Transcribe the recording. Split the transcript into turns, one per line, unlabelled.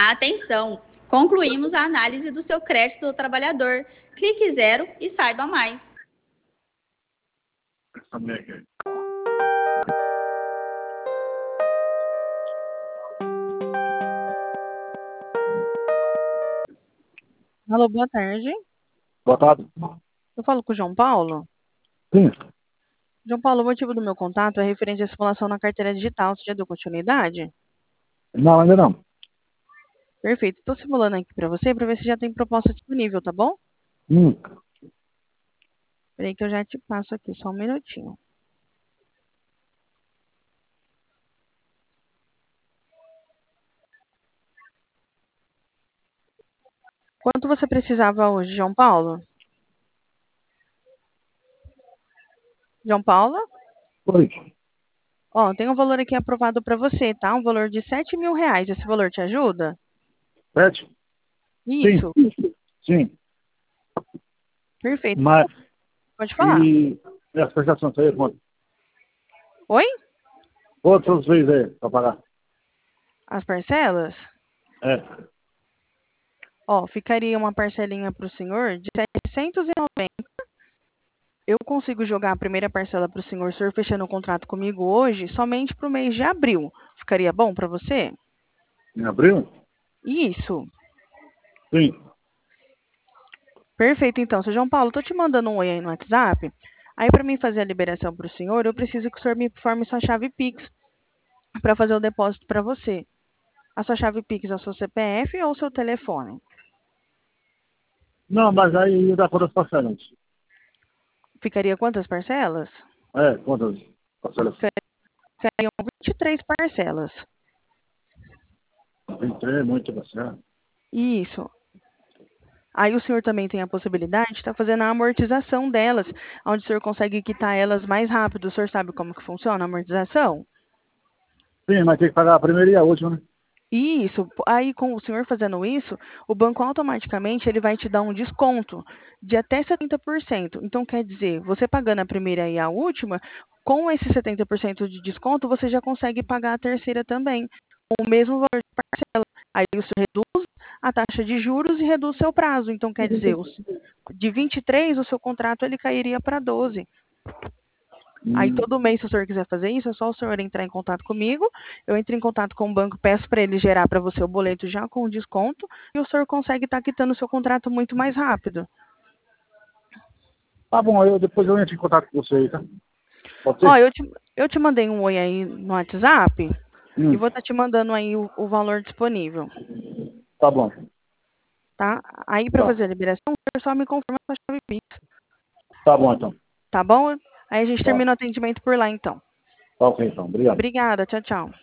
Atenção! Concluímos a análise do seu crédito do trabalhador. Clique 0 e saiba mais.
Alô, boa tarde.
Boa tarde.
Eu falo com o João Paulo.
Sim.
João Paulo, o motivo do meu contato é referente à simulação na carteira digital. Você já deu continuidade?
Não, ainda não.
Perfeito. Estou simulando aqui para você para ver se já tem proposta disponível, tá bom?
Hum.
Peraí que eu já te passo aqui, só um minutinho. Quanto você precisava hoje, João Paulo? João Paulo?
Oi.
Ó, tem um valor aqui aprovado para você, tá? Um valor de R$ 7.000. Esse valor te ajuda?
7? Sim.
Isso.
Sim.
Perfeito.
Mas,
Pode falar.
e as prestações aí, quanto?
Oi?
Quantas vezes aí para pagar?
As parcelas?
É.
Ó, ficaria uma parcelinha para o senhor de 790. Eu consigo jogar a primeira parcela para o senhor fechando o contrato comigo hoje, somente para o mês de abril. Ficaria bom para você?
Em abril?
Isso.
Sim.
Perfeito, então. Seu João Paulo, estou te mandando um oi aí no WhatsApp. Aí, para mim fazer a liberação para o senhor, eu preciso que o senhor me informe sua chave Pix para fazer o depósito para você. A sua chave Pix é o seu CPF ou o seu telefone?
Não, mas aí dá quantas parcelas?
Ficaria quantas parcelas?
É, quantas parcelas?
Ficariam 23 parcelas.
23, muito parcela.
Isso. Aí o senhor também tem a possibilidade de estar fazendo a amortização delas, onde o senhor consegue quitar elas mais rápido. O senhor sabe como que funciona a amortização?
Sim, mas tem que pagar a primeira e a última, né?
Isso. Aí com o senhor fazendo isso, o banco automaticamente ele vai te dar um desconto de até 70%. Então quer dizer, você pagando a primeira e a última, com esse 70% de desconto, você já consegue pagar a terceira também, com o mesmo valor de parcela. Aí o senhor reduz a taxa de juros e reduz seu prazo. Então quer dizer, de 23 o seu contrato ele cairia para 12. Aí
Hum.
todo mês, se o senhor quiser fazer isso, é só o senhor entrar em contato comigo. Eu entro em contato com o banco, peço para ele gerar para você o boleto já com o desconto e o senhor consegue estar quitando o seu contrato muito mais rápido.
Tá bom, depois eu entro em contato com você aí, tá? Pode
Ó,
ser?
eu te mandei um oi aí no WhatsApp e
Hum.
vou estar te mandando aí o valor disponível,
Tá bom.
tá? Aí para
Tá.
fazer a liberação, o senhor só me confirma a sua chave Pix,
Tá bom, então.
tá bom? Aí a gente
Tá.
termina o atendimento por lá, então.
Tá ok, então. Obrigado.
Obrigada, tchau, tchau.